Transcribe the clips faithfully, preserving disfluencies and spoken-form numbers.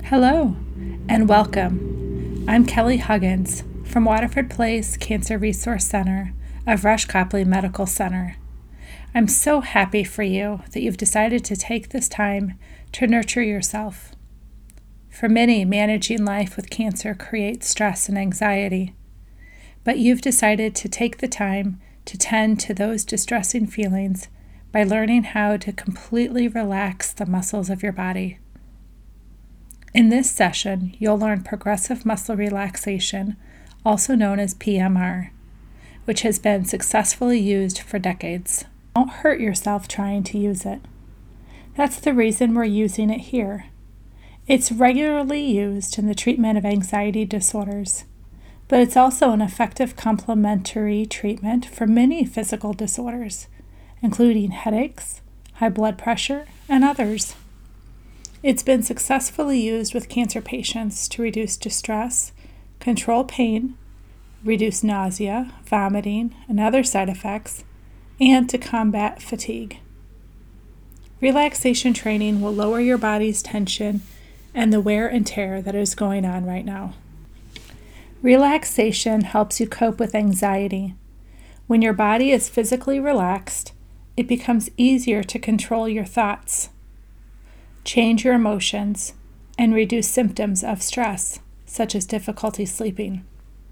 Hello, and welcome. I'm Kelly Huggins from Waterford Place Cancer Resource Center of Rush Copley Medical Center. I'm so happy for you that you've decided to take this time to nurture yourself. For many, managing life with cancer creates stress and anxiety, but you've decided to take the time to tend to those distressing feelings by learning how to completely relax the muscles of your body. In this session, you'll learn progressive muscle relaxation, also known as P M R, which has been successfully used for decades. Don't hurt yourself trying to use it. That's the reason we're using it here. It's regularly used in the treatment of anxiety disorders, but it's also an effective complementary treatment for many physical disorders, including headaches, high blood pressure, and others. It's been successfully used with cancer patients to reduce distress, control pain, reduce nausea, vomiting, and other side effects, and to combat fatigue. Relaxation training will lower your body's tension and the wear and tear that is going on right now. Relaxation helps you cope with anxiety. When your body is physically relaxed, it becomes easier to control your thoughts, change your emotions, and reduce symptoms of stress, such as difficulty sleeping.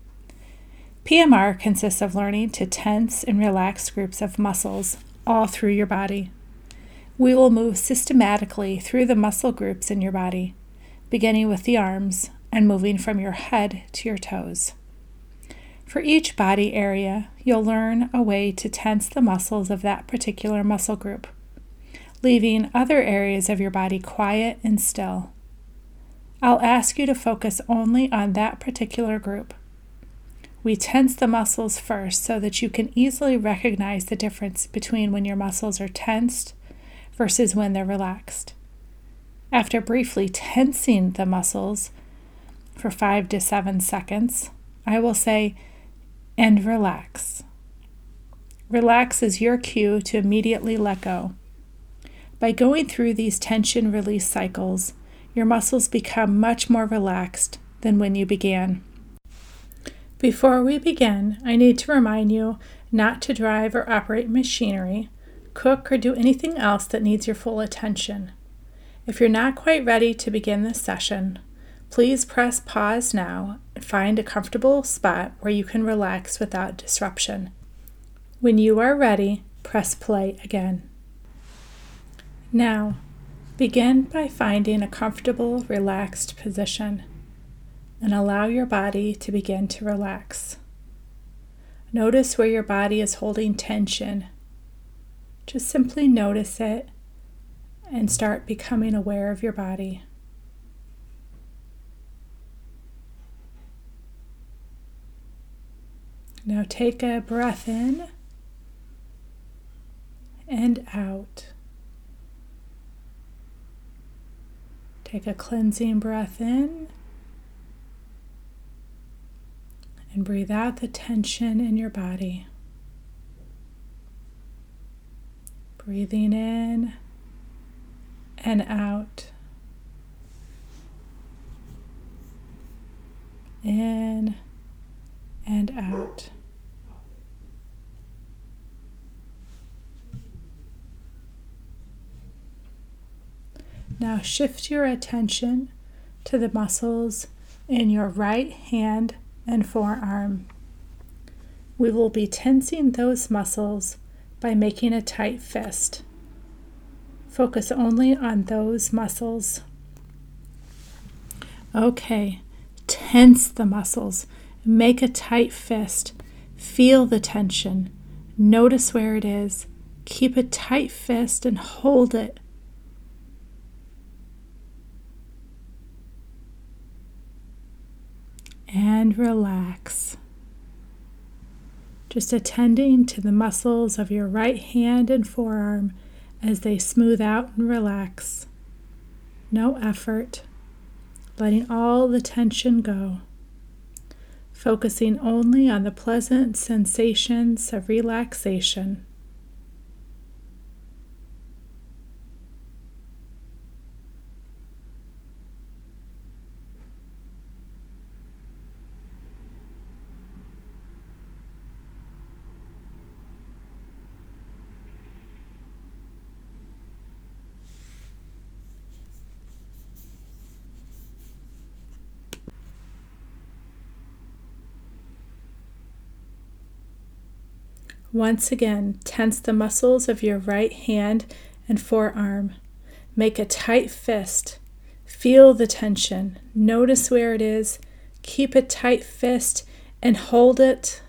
P M R consists of learning to tense and relax groups of muscles all through your body. We will move systematically through the muscle groups in your body, beginning with the arms and moving from your head to your toes. For each body area, you'll learn a way to tense the muscles of that particular muscle group, leaving other areas of your body quiet and still. I'll ask you to focus only on that particular group. We tense the muscles first so that you can easily recognize the difference between when your muscles are tensed versus when they're relaxed. After briefly tensing the muscles for five to seven seconds, I will say, and relax. Relax is your cue to immediately let go. By going through these tension release cycles, your muscles become much more relaxed than when you began. Before we begin, I need to remind you not to drive or operate machinery, cook, or do anything else that needs your full attention. If you're not quite ready to begin this session, please press pause now and find a comfortable spot where you can relax without disruption. When you are ready, press play again. Now, begin by finding a comfortable, relaxed position and allow your body to begin to relax. Notice where your body is holding tension. Just simply notice it and start becoming aware of your body. Now take a breath in and out. Take a cleansing breath in and breathe out the tension in your body. Breathing in and out. In and out. Now shift your attention to the muscles in your right hand and forearm. We will be tensing those muscles by making a tight fist. Focus only on those muscles. Okay, tense the muscles. Make a tight fist. Feel the tension. Notice where it is. Keep a tight fist and hold it. And relax. Just attending to the muscles of your right hand and forearm as they smooth out and relax. No effort. Letting all the tension go. Focusing only on the pleasant sensations of relaxation. Once again, tense the muscles of your right hand and forearm. Make a tight fist. Feel the tension. Notice where it is. Keep a tight fist and hold it.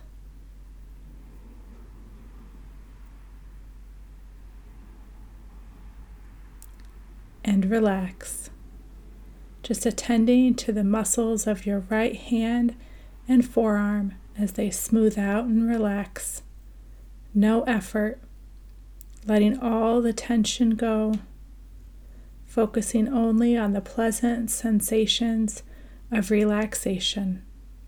And relax. Just attending to the muscles of your right hand and forearm as they smooth out and relax. No effort. Letting all the tension go. Focusing only on the pleasant sensations of relaxation.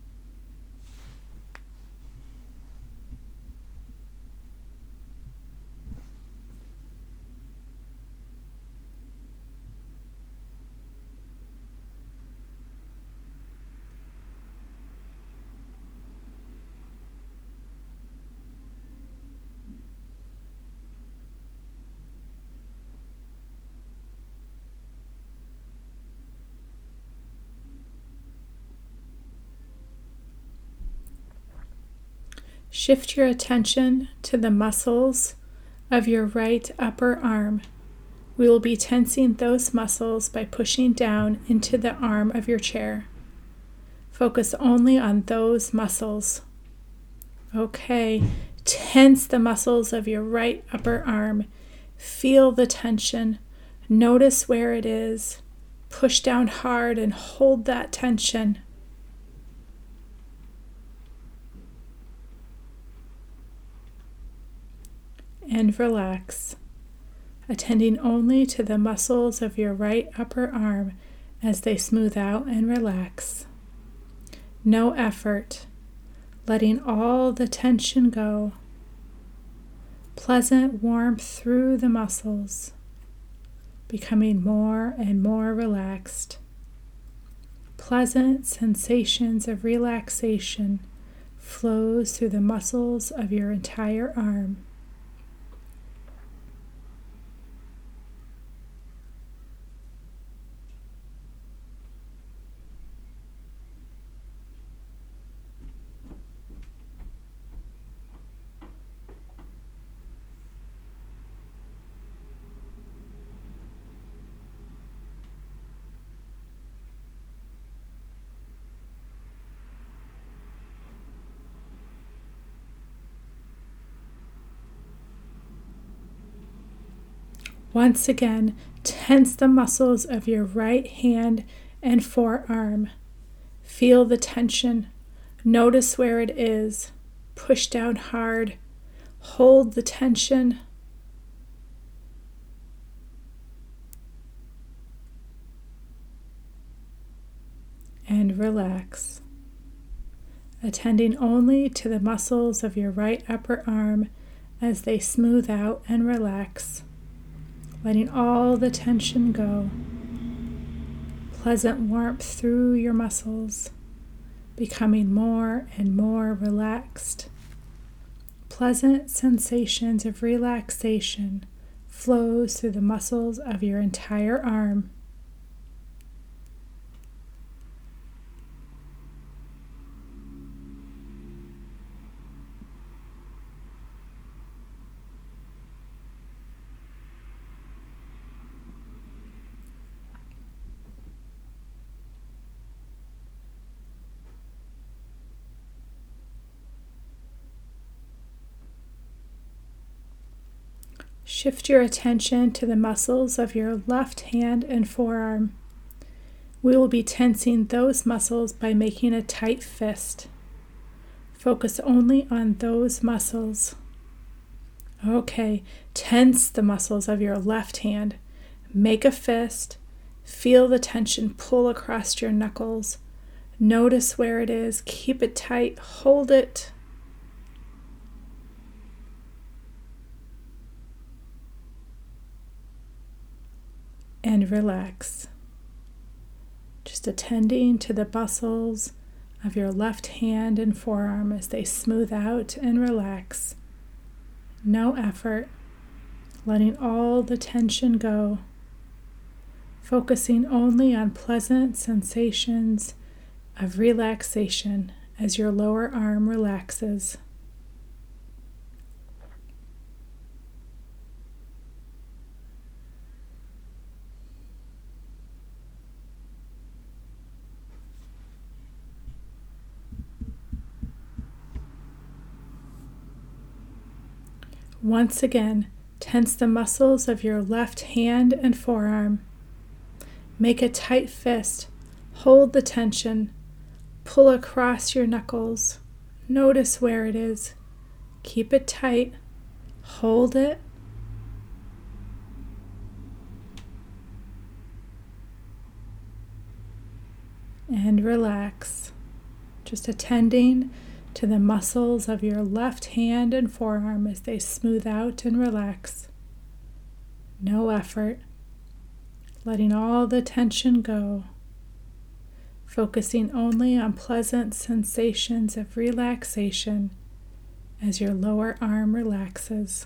Shift your attention to the muscles of your right upper arm. We will be tensing those muscles by pushing down into the arm of your chair. Focus only on those muscles. Okay, tense the muscles of your right upper arm. Feel the tension. Notice where it is. Push down hard and hold that tension. And relax, attending only to the muscles of your right upper arm as they smooth out and relax. No effort, letting all the tension go. Pleasant warmth through the muscles, becoming more and more relaxed. Pleasant sensations of relaxation flows through the muscles of your entire arm. Once again, tense the muscles of your right hand and forearm. Feel the tension. Notice where it is. Push down hard. Hold the tension. And relax. Attending only to the muscles of your right upper arm as they smooth out and relax. Letting all the tension go. Pleasant warmth through your muscles, becoming more and more relaxed. Pleasant sensations of relaxation flows through the muscles of your entire arm. Shift your attention to the muscles of your left hand and forearm. We will be tensing those muscles by making a tight fist. Focus only on those muscles. Okay, tense the muscles of your left hand. Make a fist. Feel the tension pull across your knuckles. Notice where it is. Keep it tight. Hold it. And relax. Just attending to the muscles of your left hand and forearm as they smooth out and relax. No effort, letting all the tension go. Focusing only on pleasant sensations of relaxation as your lower arm relaxes. Once again, tense the muscles of your left hand and forearm. Make a tight fist. Hold the tension. Pull across your knuckles. Notice where it is. Keep it tight. Hold it. And relax. Just attending to the muscles of your left hand and forearm as they smooth out and relax. No effort. Letting all the tension go. Focusing only on pleasant sensations of relaxation as your lower arm relaxes.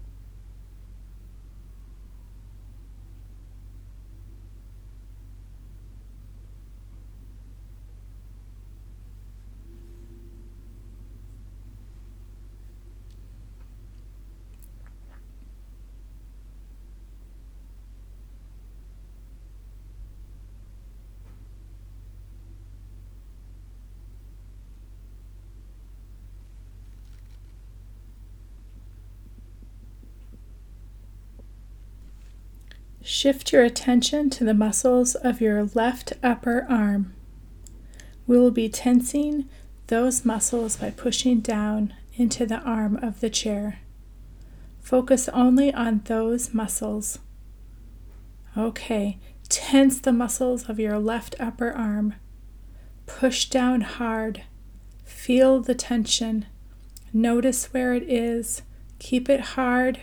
Shift your attention to the muscles of your left upper arm. We will be tensing those muscles by pushing down into the arm of the chair. Focus only on those muscles. Okay, tense the muscles of your left upper arm. Push down hard. Feel the tension. Notice where it is. Keep it hard.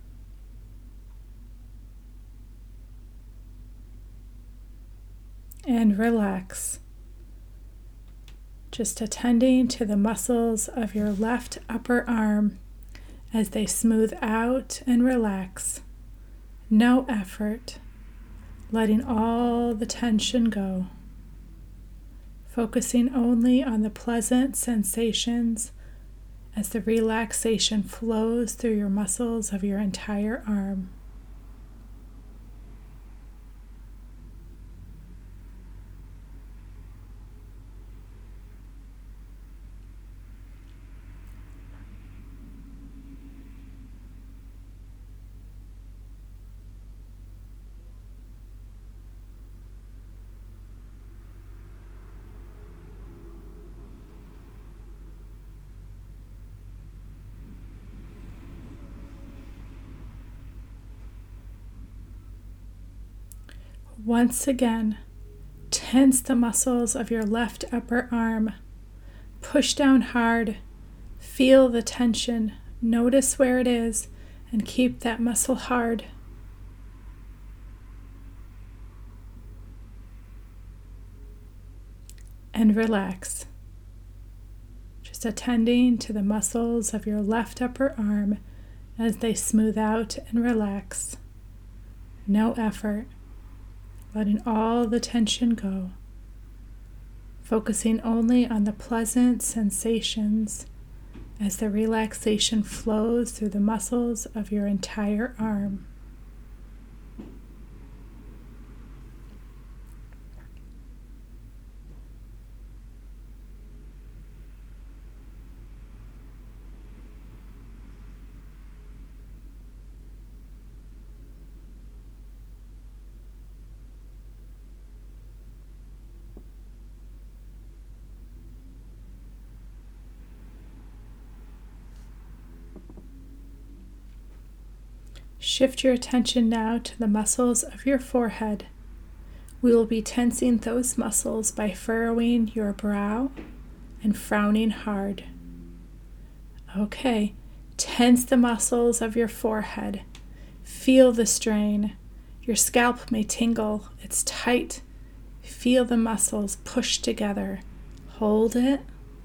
And relax. Just attending to the muscles of your left upper arm as they smooth out and relax. No effort. Letting all the tension go. Focusing only on the pleasant sensations as the relaxation flows through your muscles of your entire arm. Once again, tense the muscles of your left upper arm. Push down hard. Feel the tension. Notice where it is and keep that muscle hard. And relax. Just attending to the muscles of your left upper arm as they smooth out and relax. No effort. Letting all the tension go. Focusing only on the pleasant sensations as the relaxation flows through the muscles of your entire arm. Shift your attention now to the muscles of your forehead. We will be tensing those muscles by furrowing your brow and frowning hard. Okay, tense the muscles of your forehead. Feel the strain. Your scalp may tingle. It's tight. Feel the muscles push together. Hold it.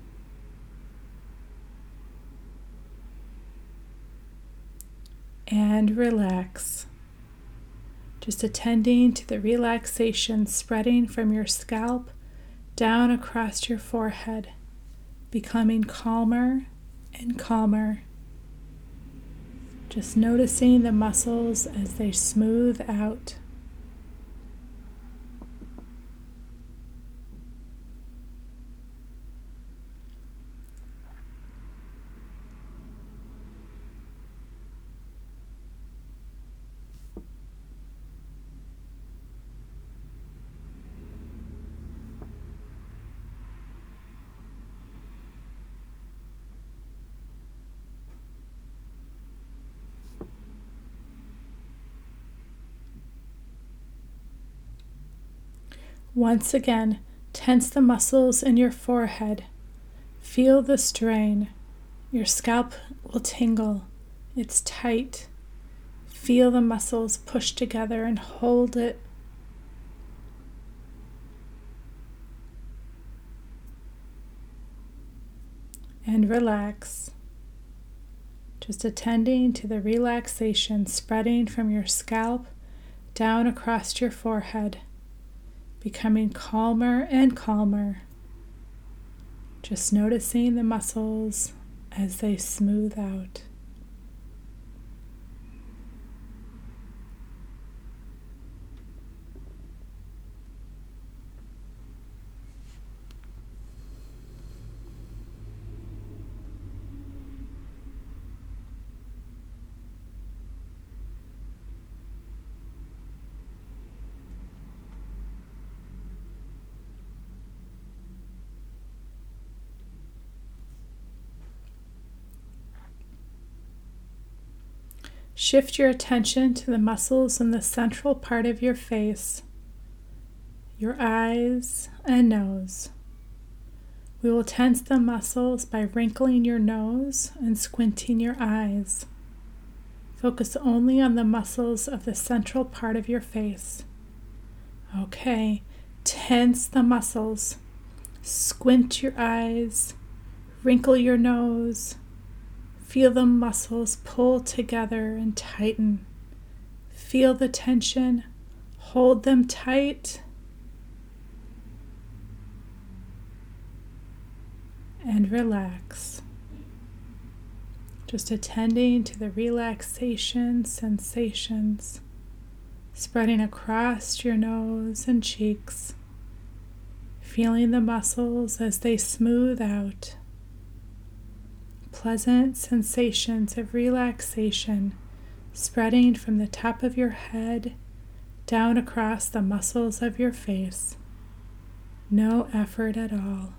And relax. Just attending to the relaxation spreading from your scalp down across your forehead, becoming calmer and calmer. Just noticing the muscles as they smooth out. Once again, tense the muscles in your forehead. Feel the strain. Your scalp will tingle. It's tight. Feel the muscles push together and hold it. And relax. Just attending to the relaxation spreading from your scalp down across your forehead, becoming calmer and calmer. Just noticing the muscles as they smooth out. Shift your attention to the muscles in the central part of your face, your eyes and nose. We will tense the muscles by wrinkling your nose and squinting your eyes. Focus only on the muscles of the central part of your face. Okay, tense the muscles. Squint your eyes, wrinkle your nose. Feel the muscles pull together and tighten. Feel the tension. Hold them tight. And relax. Just attending to the relaxation sensations spreading across your nose and cheeks. Feeling the muscles as they smooth out. Pleasant sensations of relaxation spreading from the top of your head down across the muscles of your face. No effort at all.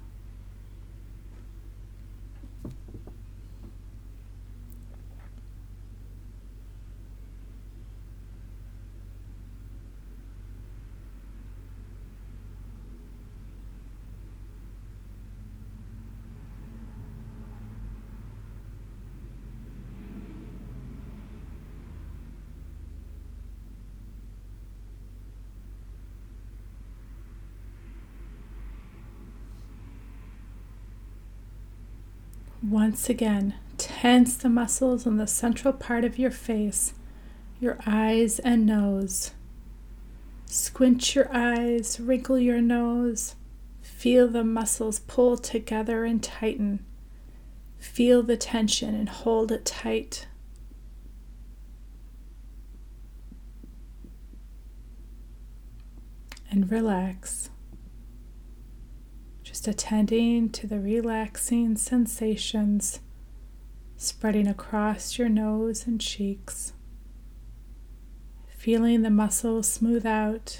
Once again, tense the muscles in the central part of your face, your eyes and nose. Squint your eyes, wrinkle your nose. Feel the muscles pull together and tighten. Feel the tension and hold it tight. And relax. Just attending to the relaxing sensations spreading across your nose and cheeks. Feeling the muscles smooth out.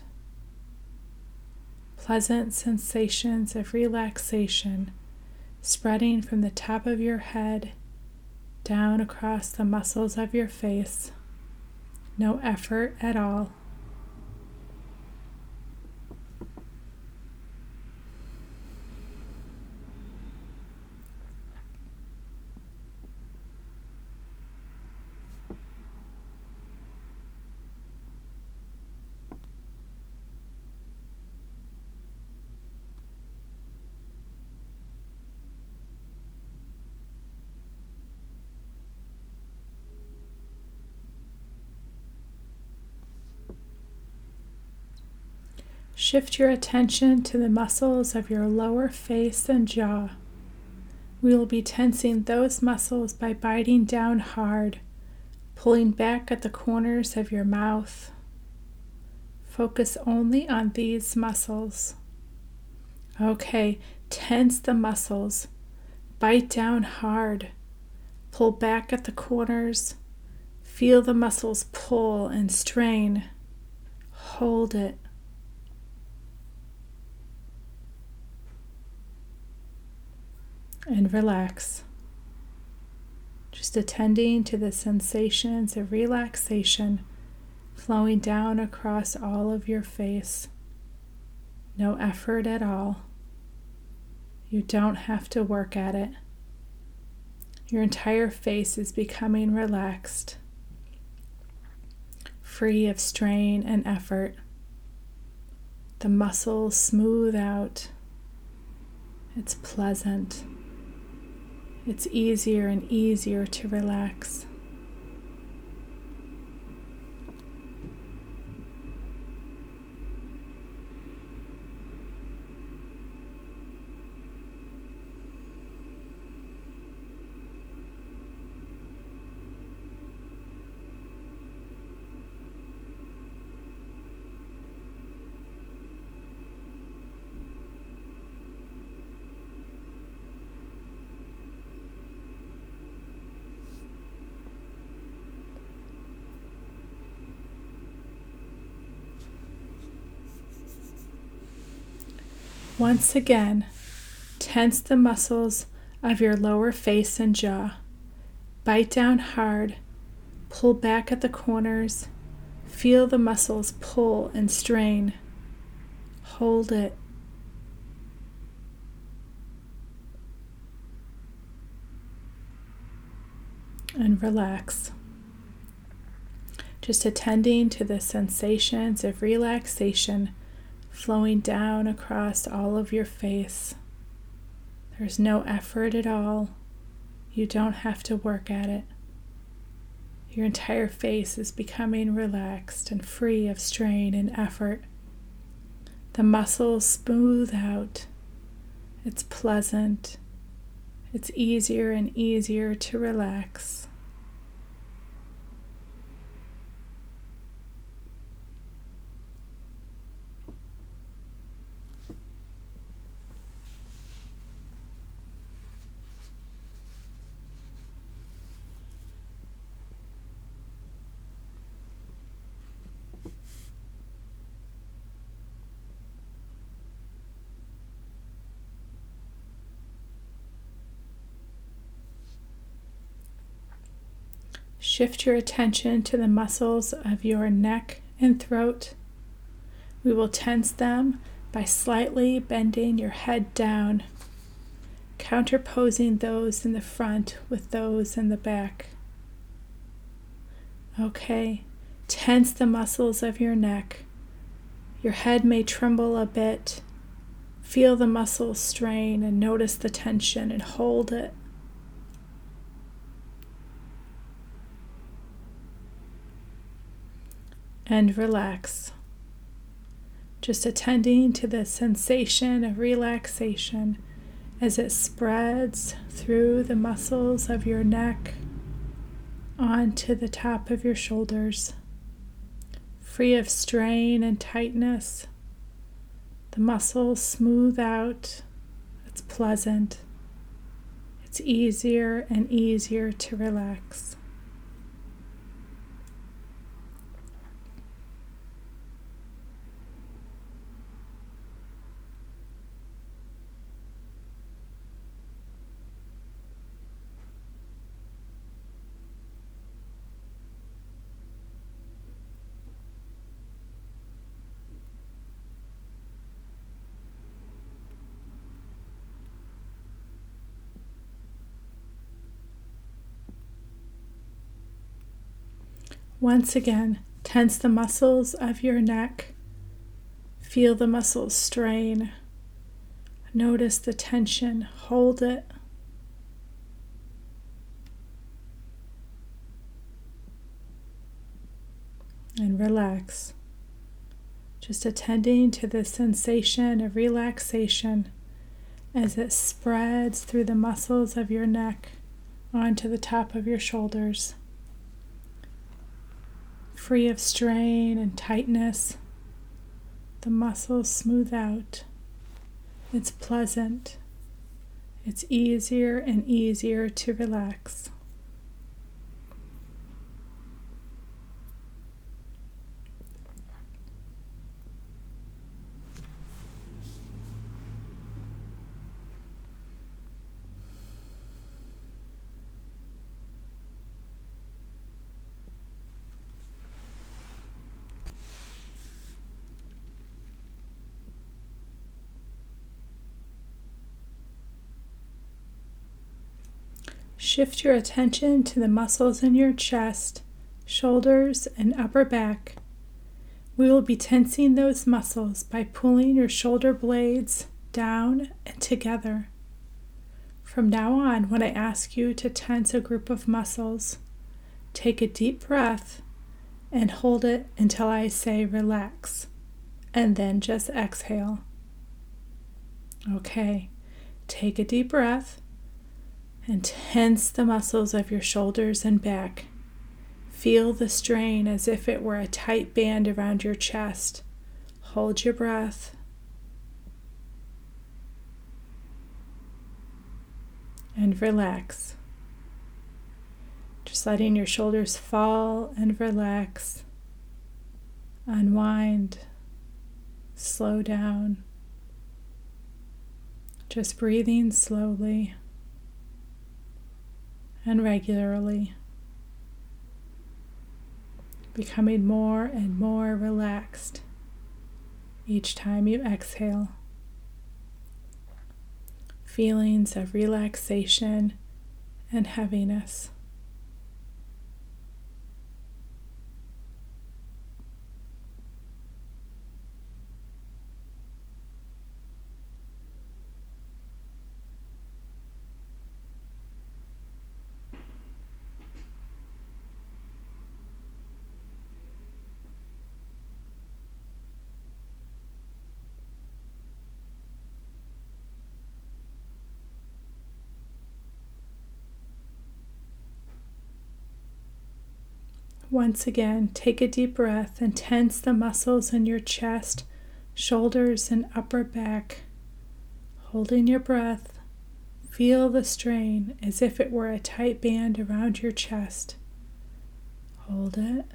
Pleasant sensations of relaxation spreading from the top of your head down across the muscles of your face. No effort at all. Shift your attention to the muscles of your lower face and jaw. We will be tensing those muscles by biting down hard, pulling back at the corners of your mouth. Focus only on these muscles. Okay, tense the muscles. Bite down hard. Pull back at the corners. Feel the muscles pull and strain. Hold it. And relax. Just attending to the sensations of relaxation flowing down across all of your face. No effort at all. You don't have to work at it. Your entire face is becoming relaxed, free of strain and effort. The muscles smooth out. It's pleasant. It's easier and easier to relax. Once again, tense the muscles of your lower face and jaw. Bite down hard. Pull back at the corners. Feel the muscles pull and strain. Hold it. And relax. Just attending to the sensations of relaxation flowing down across all of your face. There's no effort at all. You don't have to work at it. Your entire face is becoming relaxed and free of strain and effort. The muscles smooth out. It's pleasant. It's easier and easier to relax. Shift your attention to the muscles of your neck and throat. We will tense them by slightly bending your head down, counterposing those in the front with those in the back. Okay, tense the muscles of your neck. Your head may tremble a bit. Feel the muscles strain and notice the tension and hold it. And relax. Just attending to the sensation of relaxation as it spreads through the muscles of your neck onto the top of your shoulders, free of strain and tightness. The muscles smooth out. It's pleasant. It's easier and easier to relax. Once again, tense the muscles of your neck. Feel the muscles strain. Notice the tension. Hold it. And relax. Just attending to the sensation of relaxation as it spreads through the muscles of your neck onto the top of your shoulders. Free of strain and tightness, the muscles smooth out. It's pleasant. It's easier and easier to relax. Shift your attention to the muscles in your chest, shoulders, and upper back. We will be tensing those muscles by pulling your shoulder blades down and together. From now on, when I ask you to tense a group of muscles, take a deep breath and hold it until I say relax, and then just exhale. Okay, take a deep breath and tense the muscles of your shoulders and back. Feel the strain as if it were a tight band around your chest. Hold your breath. And relax. Just letting your shoulders fall and relax. Unwind. Slow down. Just breathing slowly and regularly. Becoming more and more relaxed each time you exhale. Feelings of relaxation and heaviness. Once again, take a deep breath and tense the muscles in your chest, shoulders, and upper back. Holding your breath, feel the strain as if it were a tight band around your chest. Hold it.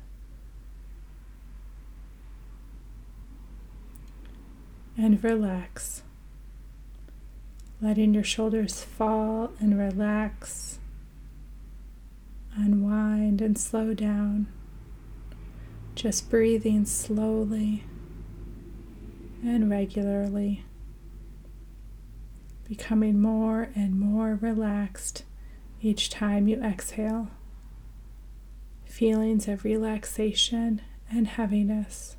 And relax. Letting your shoulders fall and relax. Unwind and slow down. Just breathing slowly and regularly. Becoming more and more relaxed each time you exhale. Feelings of relaxation and heaviness.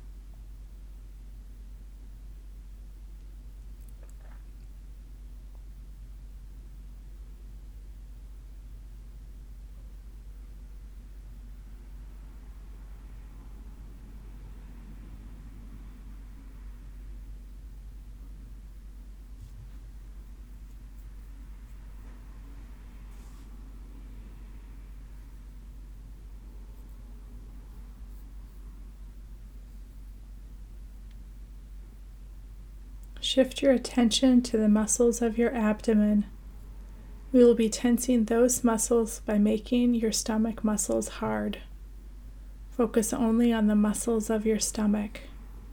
Shift your attention to the muscles of your abdomen. We will be tensing those muscles by making your stomach muscles hard. Focus only on the muscles of your stomach.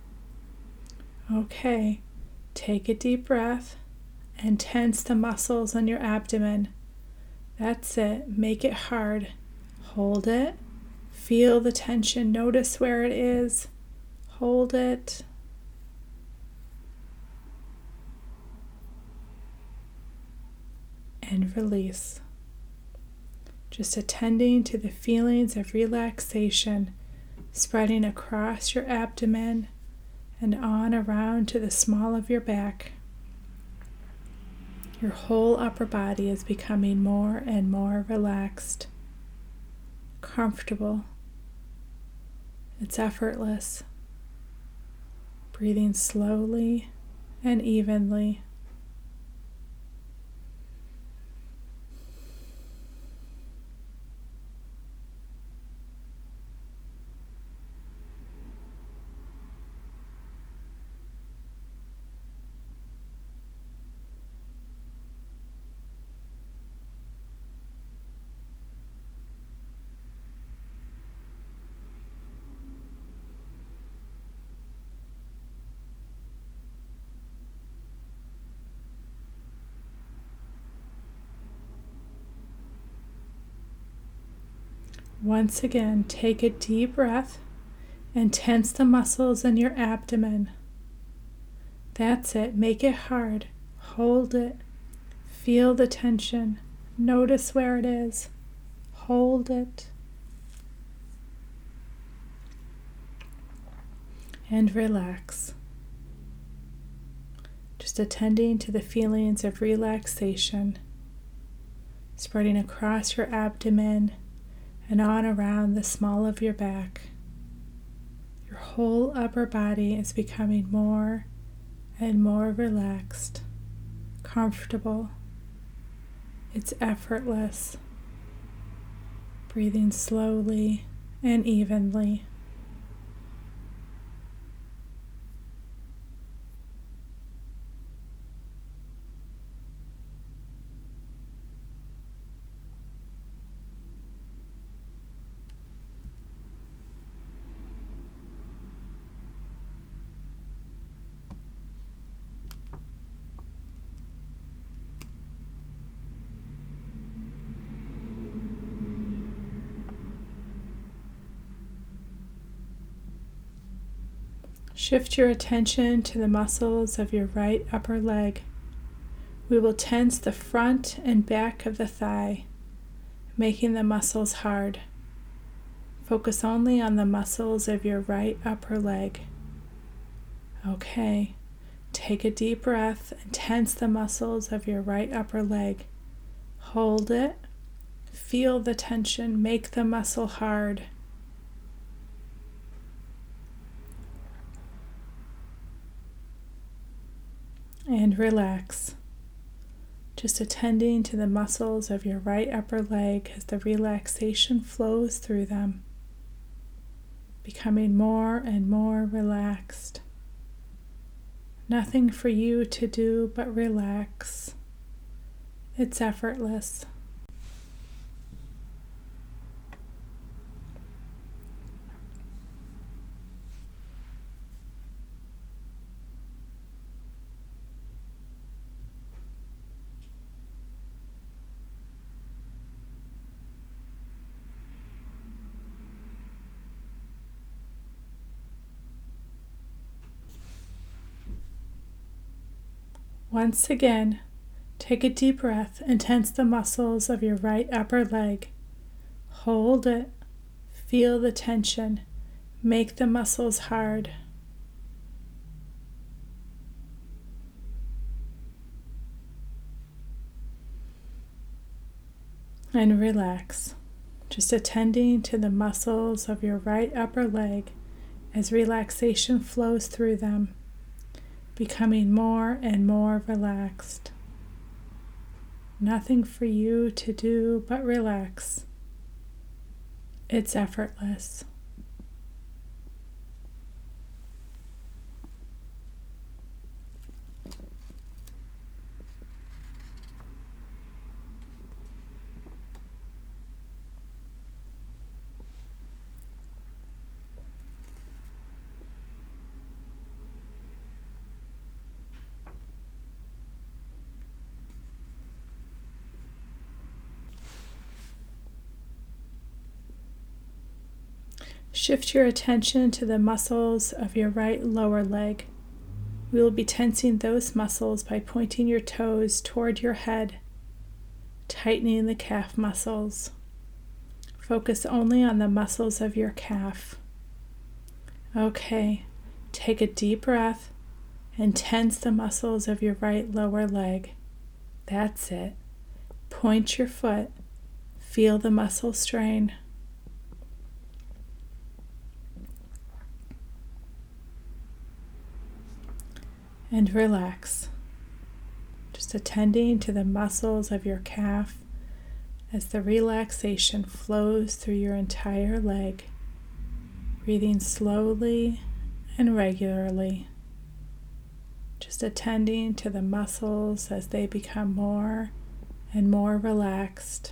Okay, take a deep breath and tense the muscles on your abdomen. That's it. Make it hard. Hold it. Feel the tension. Notice where it is. Hold it. And release. Just attending to the feelings of relaxation spreading across your abdomen and on around to the small of your back. Your whole upper body is becoming more and more relaxed, comfortable. It's effortless. Breathing slowly and evenly. Once again, take a deep breath and tense the muscles in your abdomen. That's it. Make it hard. Hold it. Feel the tension. Notice where it is. Hold it. And relax. Just attending to the feelings of relaxation, spreading across your abdomen and on around the small of your back. Your whole upper body is becoming more and more relaxed, comfortable. It's effortless. Breathing slowly and evenly. Shift your attention to the muscles of your right upper leg. We will tense the front and back of the thigh, making the muscles hard. Focus only on the muscles of your right upper leg. Okay, take a deep breath and tense the muscles of your right upper leg. Hold it. Feel the tension. Make the muscle hard. And relax. Just attending to the muscles of your right upper leg as the relaxation flows through them, becoming more and more relaxed. Nothing for you to do but relax. It's effortless. Once again, take a deep breath and tense the muscles of your right upper leg. Hold it. Feel the tension. Make the muscles hard. And relax. Just attending to the muscles of your right upper leg as relaxation flows through them, becoming more and more relaxed. Nothing for you to do but relax. It's effortless. Shift your attention to the muscles of your right lower leg. We will be tensing those muscles by pointing your toes toward your head, tightening the calf muscles. Focus only on the muscles of your calf. Okay, take a deep breath and tense the muscles of your right lower leg. That's it. Point your foot. Feel the muscle strain. And relax. Just attending to the muscles of your calf as the relaxation flows through your entire leg, breathing slowly and regularly. Just attending to the muscles as they become more and more relaxed.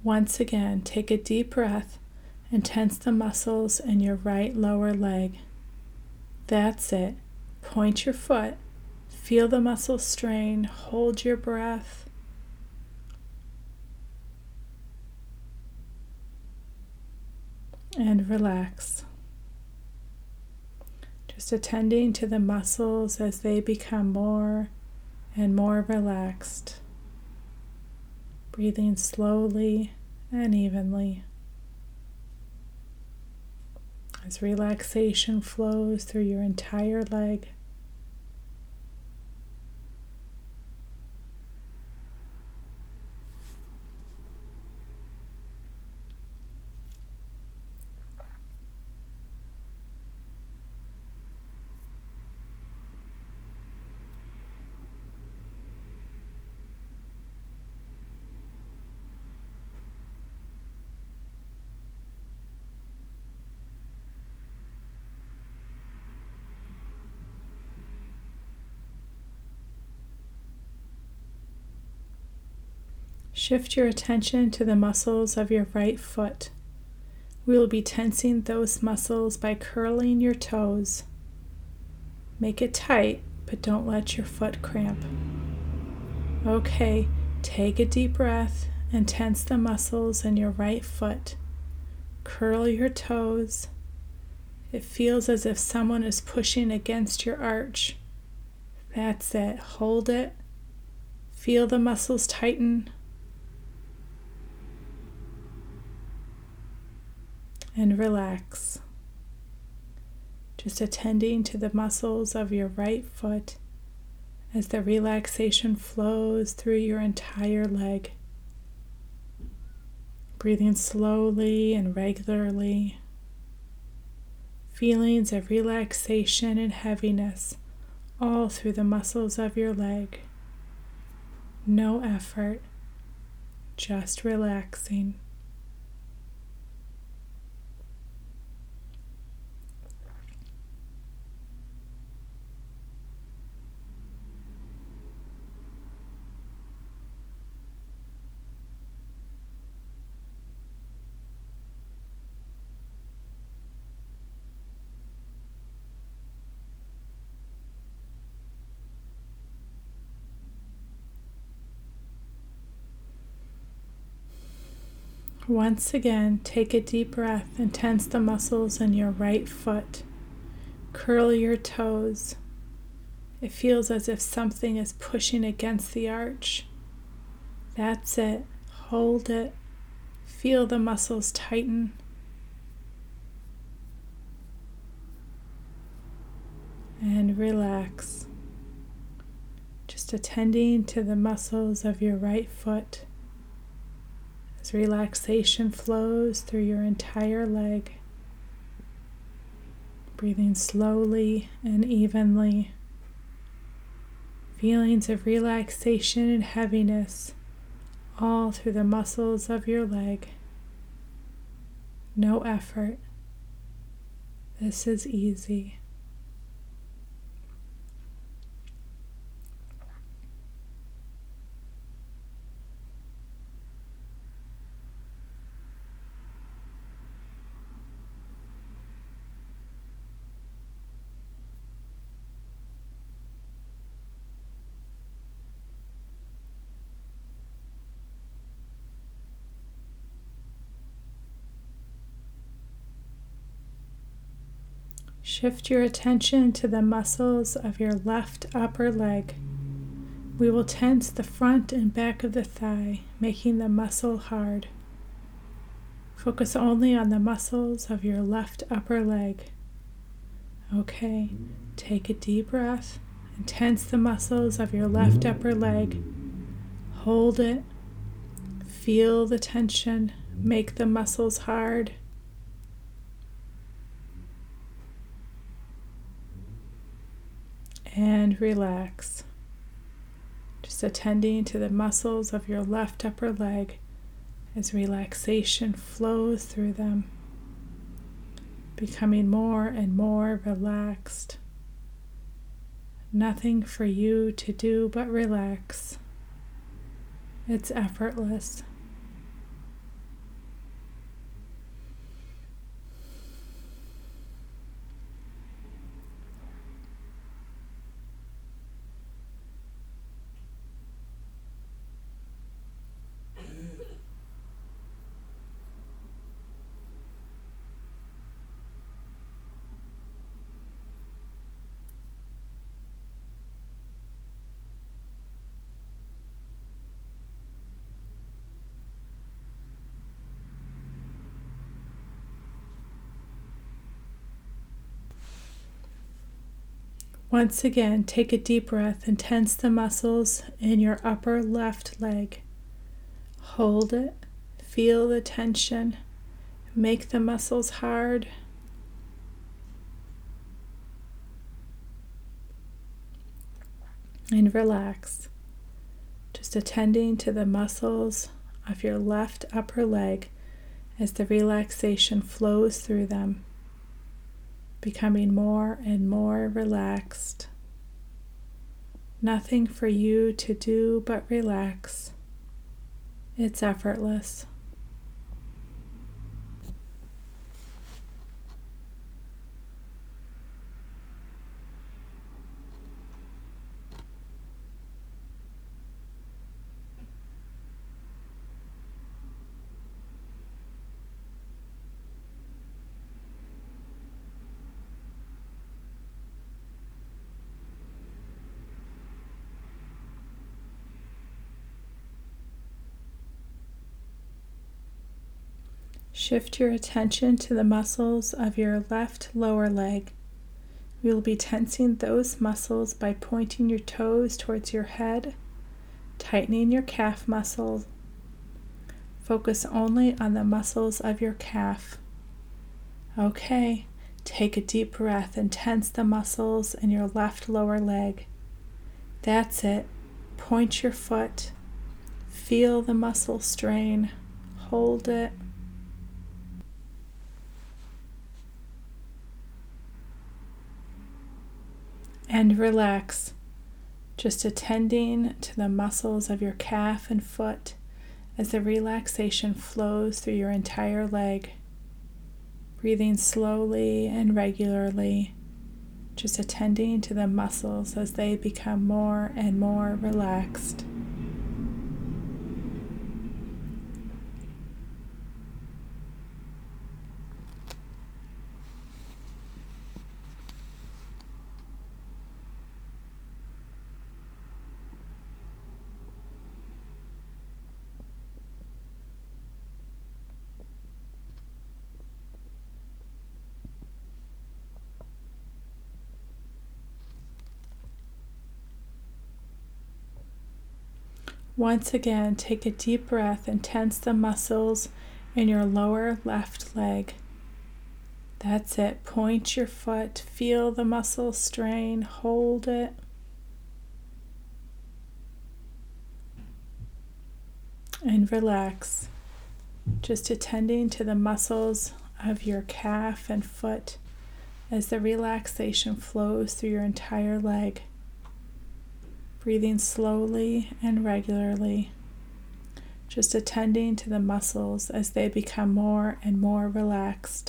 Once again, take a deep breath and tense the muscles in your right lower leg. That's it. Point your foot. Feel the muscle strain. Hold your breath. And relax. Just attending to the muscles as they become more and more relaxed. Breathing slowly and evenly as relaxation flows through your entire leg. Shift your attention to the muscles of your right foot. We will be tensing those muscles by curling your toes. Make it tight, but don't let your foot cramp. Okay, take a deep breath and tense the muscles in your right foot. Curl your toes. It feels as if someone is pushing against your arch. That's it. Hold it. Feel the muscles tighten. And relax. Just attending to the muscles of your right foot as the relaxation flows through your entire leg. Breathing slowly and regularly. Feelings of relaxation and heaviness all through the muscles of your leg. No effort, just relaxing. Once again, take a deep breath and tense the muscles in your right foot. Curl your toes. It feels as if something is pushing against the arch. That's it. Hold it. Feel the muscles tighten. And relax. Just attending to the muscles of your right foot as relaxation flows through your entire leg. Breathing slowly and evenly. Feelings of relaxation and heaviness all through the muscles of your leg. No effort. This is easy. Shift your attention to the muscles of your left upper leg. We will tense the front and back of the thigh, making the muscle hard. Focus only on the muscles of your left upper leg. Okay, take a deep breath and tense the muscles of your left upper leg. Hold it. Feel the tension. Make the muscles hard. And relax. Just attending to the muscles of your left upper leg as relaxation flows through them, becoming more and more relaxed. Nothing for you to do but relax. It's effortless. Once again, take a deep breath and tense the muscles in your upper left leg. Hold it, feel the tension, make the muscles hard. And relax, just attending to the muscles of your left upper leg as the relaxation flows through them, becoming more and more relaxed. Nothing for you to do but relax. It's effortless. Shift your attention to the muscles of your left lower leg. We will be tensing those muscles by pointing your toes towards your head, tightening your calf muscles. Focus only on the muscles of your calf. Okay, take a deep breath and tense the muscles in your left lower leg. That's it. Point your foot. Feel the muscle strain. Hold it. And relax, just attending to the muscles of your calf and foot as the relaxation flows through your entire leg. Breathing slowly and regularly, just attending to the muscles as they become more and more relaxed. Once again, take a deep breath and tense the muscles in your lower left leg. That's it. Point your foot, feel the muscle strain, hold it. And relax, just attending to the muscles of your calf and foot as the relaxation flows through your entire leg. Breathing slowly and regularly, just attending to the muscles as they become more and more relaxed.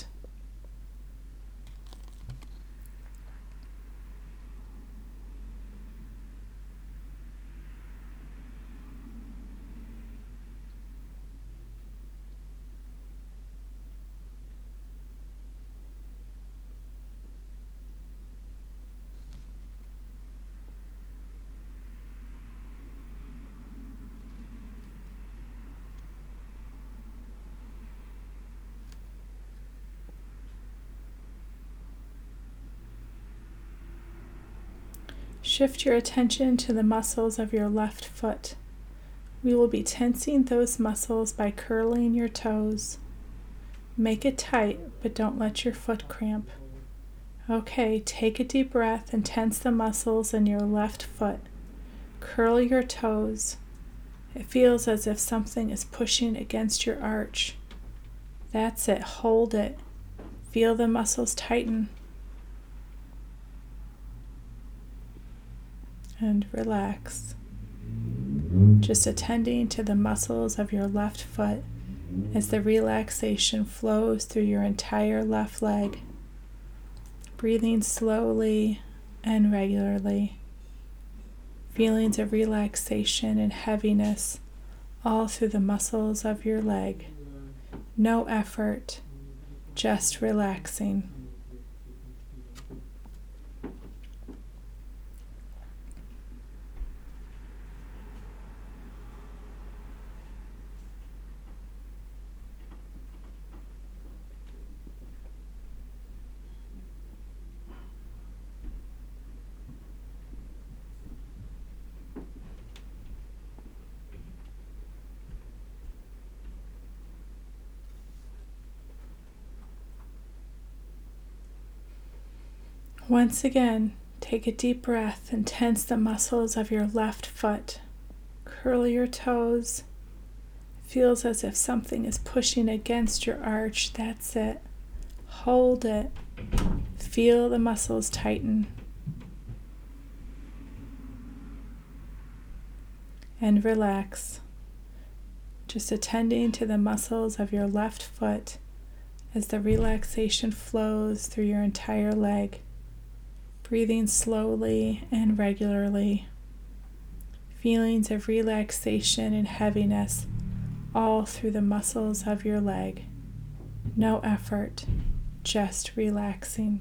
Shift your attention to the muscles of your left foot. We will be tensing those muscles by curling your toes. Make it tight, but don't let your foot cramp. Okay, take a deep breath and tense the muscles in your left foot. Curl your toes. It feels as if something is pushing against your arch. That's it. Hold it. Feel the muscles tighten. And relax. Just attending to the muscles of your left foot as the relaxation flows through your entire left leg. Breathing slowly and regularly. Feelings of relaxation and heaviness all through the muscles of your leg. No effort, just relaxing. Once again, take a deep breath and tense the muscles of your left foot. Curl your toes. Feels as if something is pushing against your arch. That's it. Hold it. Feel the muscles tighten. And relax. Just attending to the muscles of your left foot as the relaxation flows through your entire leg. Breathing slowly and regularly. Feelings of relaxation and heaviness all through the muscles of your leg. No effort, just relaxing.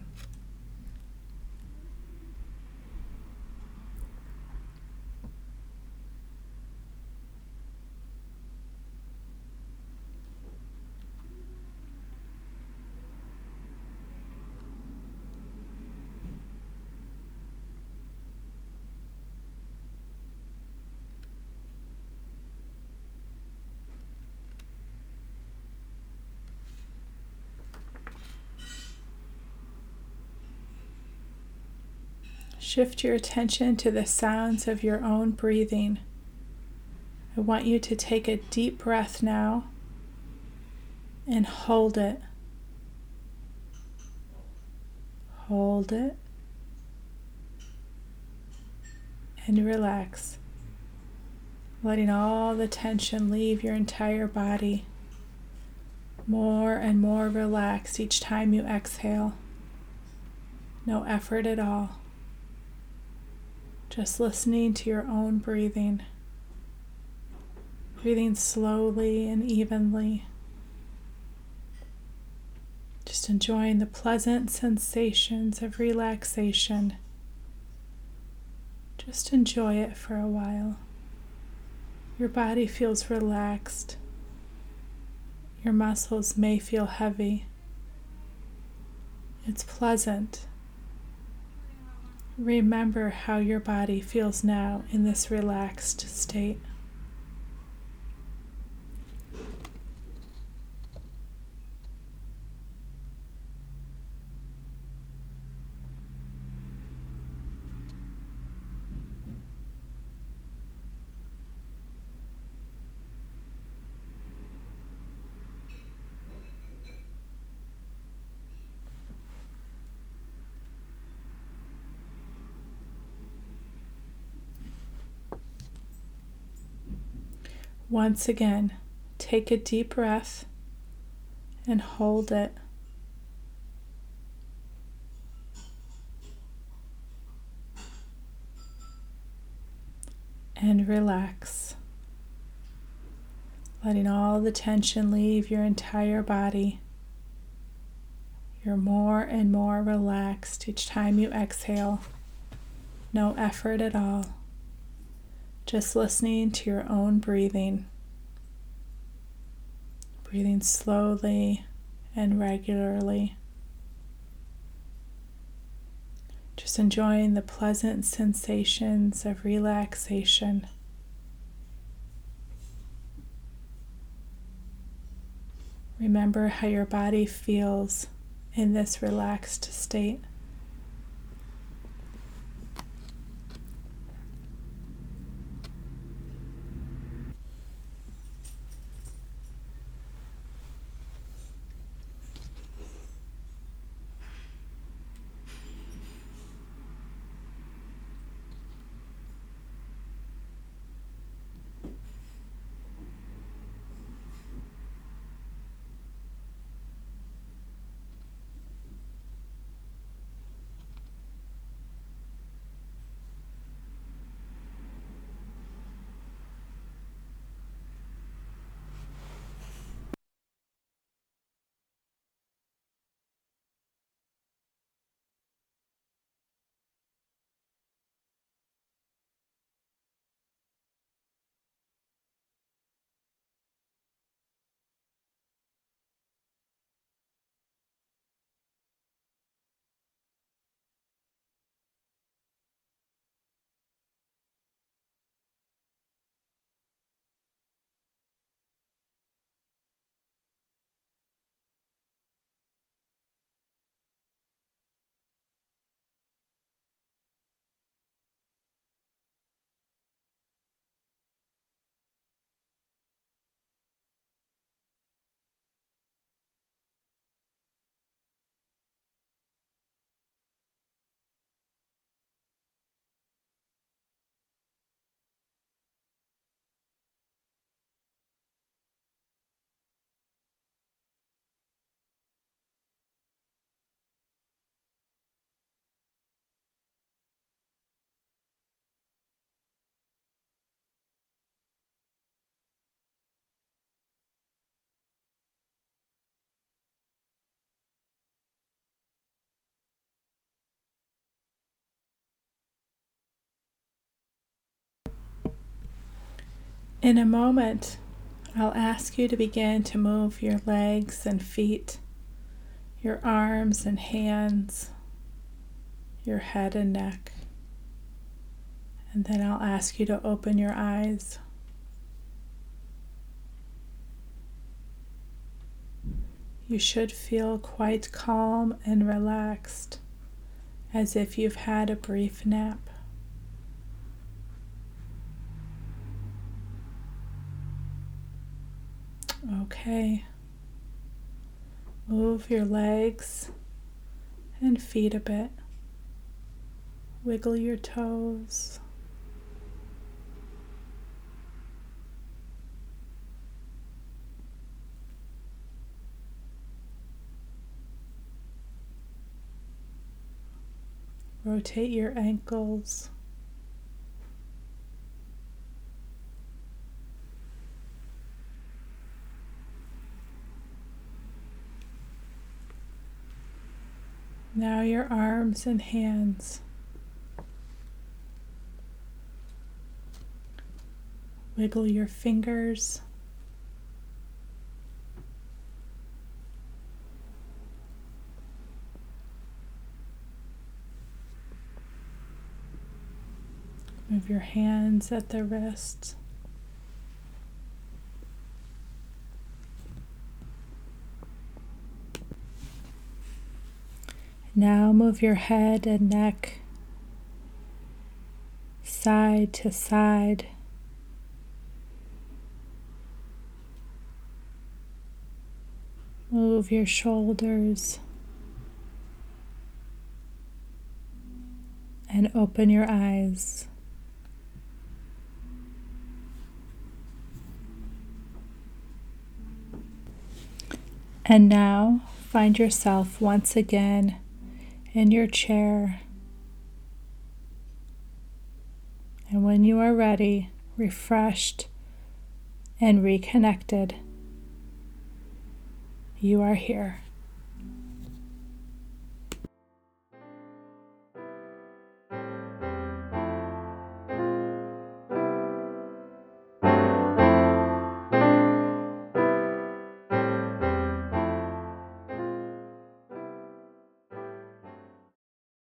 Shift your attention to the sounds of your own breathing. I want you to take a deep breath now and hold it. Hold it and relax, letting all the tension leave your entire body. More and more relaxed each time you exhale. No effort at all. Just listening to your own breathing. Breathing slowly and evenly. Just enjoying the pleasant sensations of relaxation. Just enjoy it for a while. Your body feels relaxed. Your muscles may feel heavy. It's pleasant. Remember how your body feels now in this relaxed state. Once again, take a deep breath and hold it. And relax, letting all the tension leave your entire body. You're more and more relaxed each time you exhale. No effort at all. Just listening to your own breathing. Breathing slowly and regularly. Just enjoying the pleasant sensations of relaxation. Remember how your body feels in this relaxed state. In a moment, I'll ask you to begin to move your legs and feet, your arms and hands, your head and neck. And then I'll ask you to open your eyes. You should feel quite calm and relaxed, as if you've had a brief nap. Okay. Move your legs and feet a bit. Wiggle your toes. Rotate your ankles. Now your arms and hands. Wiggle your fingers. Move your hands at the wrists. Now move your head and neck side to side. Move your shoulders and open your eyes. And now find yourself once again in your chair. And when you are ready, refreshed and reconnected, you are here.